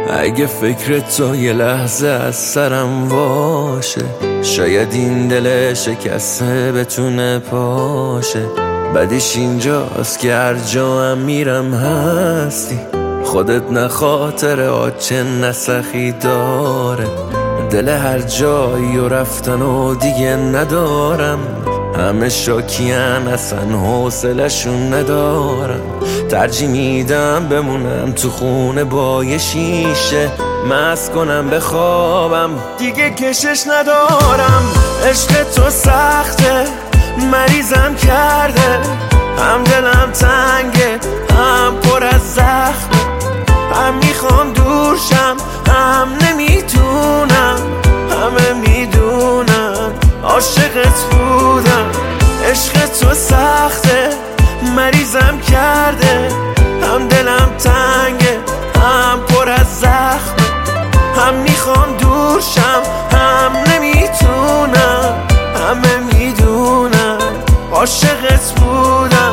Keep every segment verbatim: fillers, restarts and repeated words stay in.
اگه فکر تو یه لحظه از سرم باشه، شاید این دل شکسته بتونه پاشه. بعدش اینجاست که هر جا هم میرم هستی، خودت نه خاطر آچه نسخی داره. دل هر جایی و رفتن و دیگه ندارم، همه شاکیان اصلا حوصله‌شون ندارم. ترجیح میدم بمونم تو خونه با یه شیشه، مست کنم بخوابم دیگه کشش ندارم. عشق تو سخته مریضم کرده، هم دلم تنگه هم پر از زخمه. هم میخوام دورشم هم نمیتونم، همه میدونم عاشقت بودم. عشق تو سخته مریضم کرده، هم دلم تنگه هم پر از زخمه. هم میخوام دورشم هم نمیتونم، همه میدونم عاشقت بودم.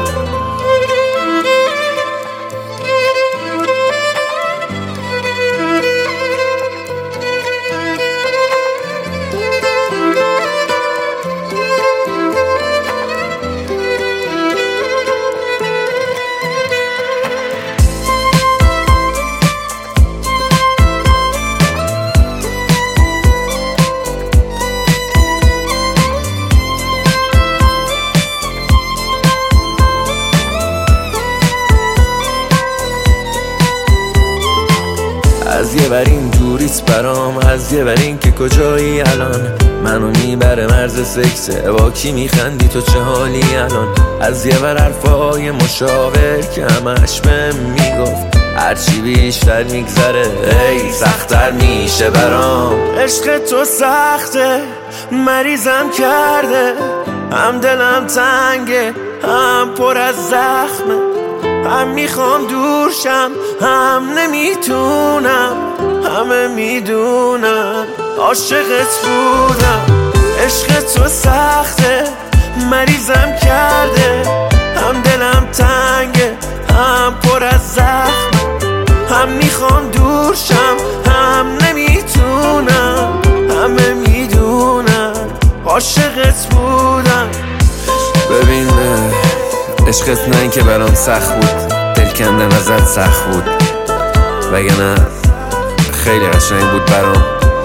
از یه برین دوریت برام، از یه برین که کجایی الان. منو میبره مرز سکسه، با کی میخندی تو چه حالی الان. از یه بر حرفای مشاور که همش بهم میگفت، هرچی بیشتر میگذره ای سختر میشه برام. عشق تو سخته مریضم کرده، هم دلم تنگه هم پر از زخمه. هم میخوام دورشم هم نمیتونم، همه میدونم عاشقت بودم. عشق تو سخته مریضم کرده، هم دلم تنگه هم پر از زخم. هم میخوام دورشم هم نمیتونم، همه میدونم عاشقت بودم. ببین عشقت نه این که برام سخت بود، دل کندن ازت سخت بود، وگرنه خیلی قشنگ بود برام.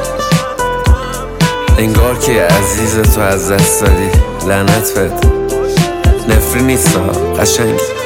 انگار که عزیز تو از دست دادی، لعنت بهت. نفری نیست قشنگ.